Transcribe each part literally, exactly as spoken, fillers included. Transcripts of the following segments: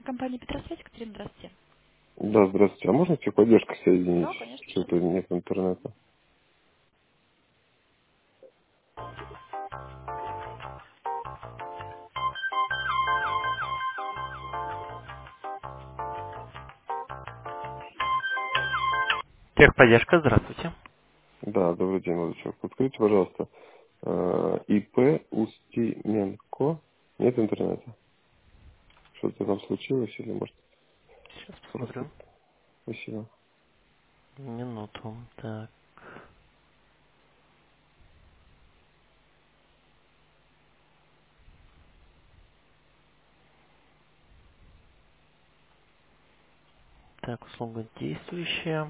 Компания Петросвязь, Катерина, здравствуйте. Да, здравствуйте. А можно техподдержку соединить? Да, конечно, сейчас. Что-то нет интернета. Техподдержка, здравствуйте. Да, добрый день, молодой человек. Откройте, пожалуйста, э, ИП Устименко. Нет интернета. Что-то там случилось или может Сейчас просто... посмотрю. Спасибо. Минуту. Так, так, услуга действующая.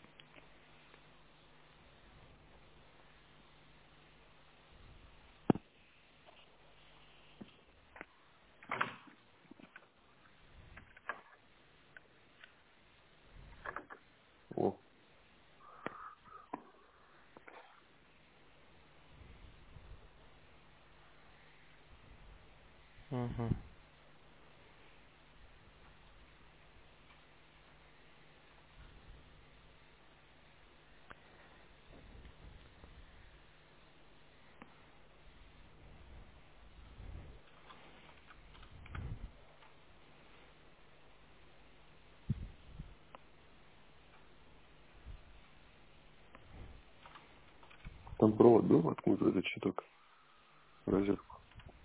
О, Угу. там провод был воткнут в этот щиток, в розетку.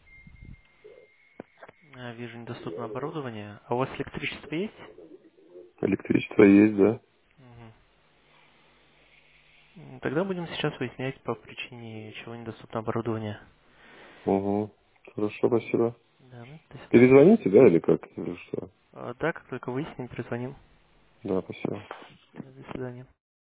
А, вижу, недоступно оборудование. А у вас электричество есть? Электричество есть, да? Угу. Тогда будем сейчас выяснять, по причине чего недоступно оборудование. Угу. Хорошо, спасибо. Да, до свидания. Перезвоните, да, или как? Или что? А, да, как только выясним, перезвоним. Да, спасибо. Да, до свидания.